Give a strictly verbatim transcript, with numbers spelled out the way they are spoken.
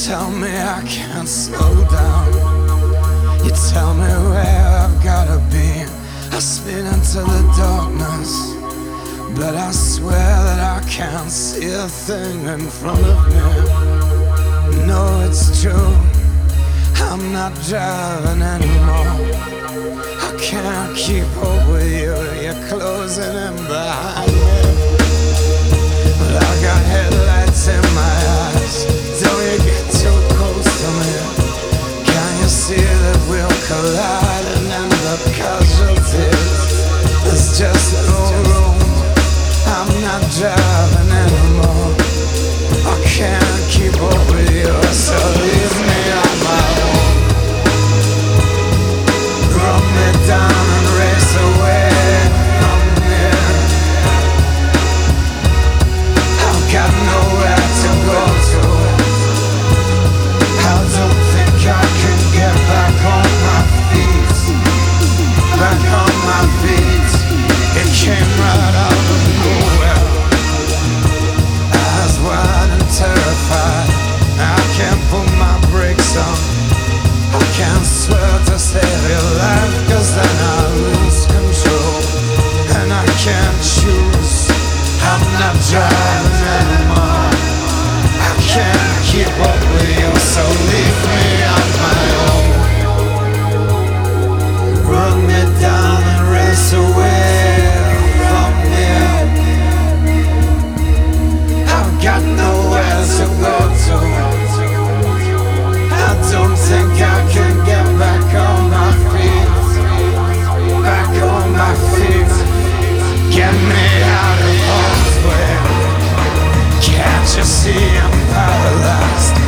tell me I can't slow down. You tell me where I've gotta be. I spin into the darkness, but I swear that I can't see a thing in front of me. No, it's true, I'm not driving anymore. I can't keep up with you, you're closing in behind me. But I got headlights in my eyes, don't you get too close to me. Can you see that we'll collide and end up casualties? There's just no room, I'm not driving anymore. I can't keep up with you, so leave me on my own. Run me down and race away from here. I've got nowhere to go to. I don't think I can get back on my feet. Back on my feet. It came right out of nowhere. Eyes wide and terrified, I can't put my brakes on. I can't swear to save your life, cause then I lose control. And I can't choose, I'm not driving anymore. I can't keep up with you, so leave me on my own. Run me down and race away from here. I've got nowhere to go to. I don't think I can get back on my feet. Back on my feet. Get me out of harm's way. Can't you see I'm paralyzed?